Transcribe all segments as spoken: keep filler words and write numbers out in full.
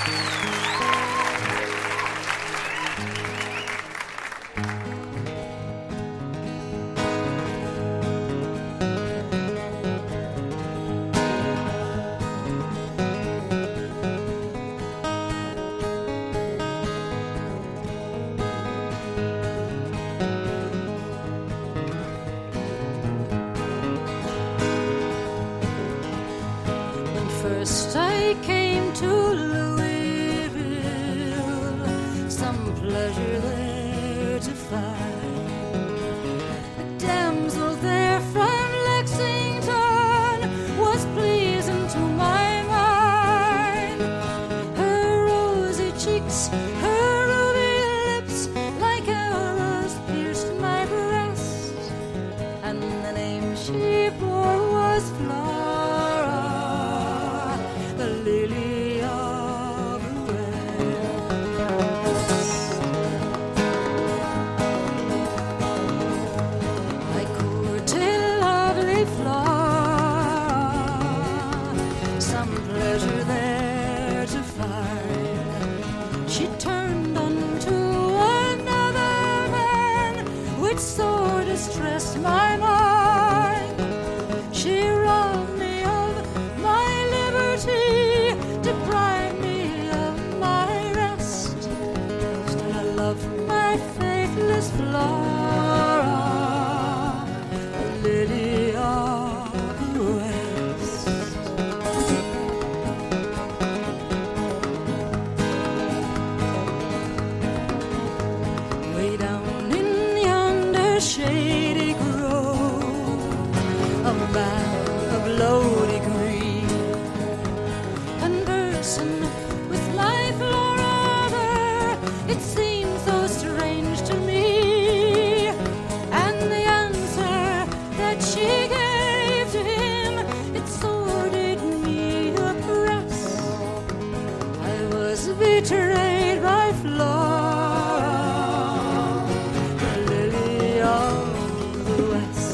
First I came to Louisville, some pleasure there to find. A damsel there from Lexington was pleasing to my mind. Her rosy cheeks, her ruby lips, like arrows pierced my breast, and the name she bore was Flora, the lily of the west. I courted lovely Flora, some pleasure there to find. She turned unto another man, which sore distressed my mind. She robbed me of my liberty, deprived me of my rest. Still I love my faithless Flora, the lily of the west. Way down in yonder shady grove, a man of low degree, conversing with life or other, it seemed so strange to me. And the answer that she gave to him, it sore did me oppress. I was betrayed by Flora, the lily of the west.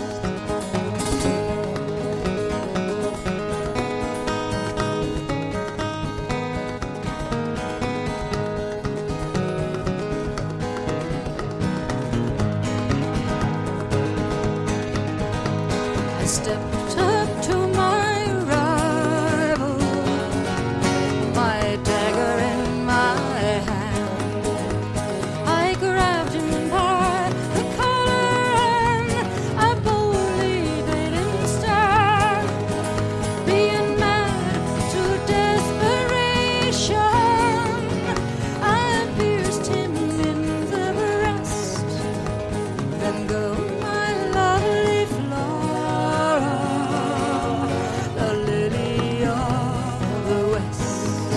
I stepped up to my rival, my dagger in my hand. I grabbed him by the collar and I boldly bade him stand. Being mad to desperation, I pierced him in the breast. Then go my lovely Flora, the lily of the west.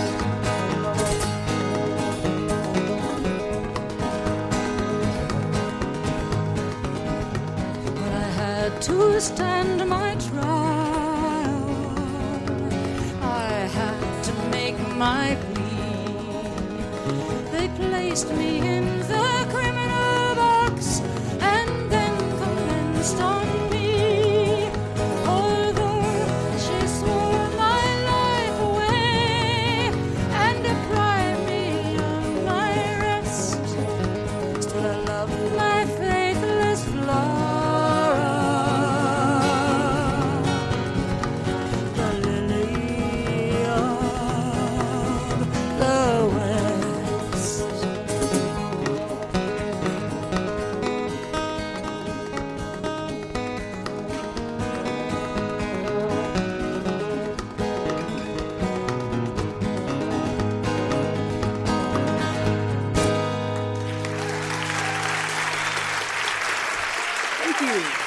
When I had to stand my trial, I had to make my plea. They placed me in the criminal box and then commenced on me. Although she swore my life away and deprived me of my rest, still I love my faithless Flora, the lily of the west. Thank you.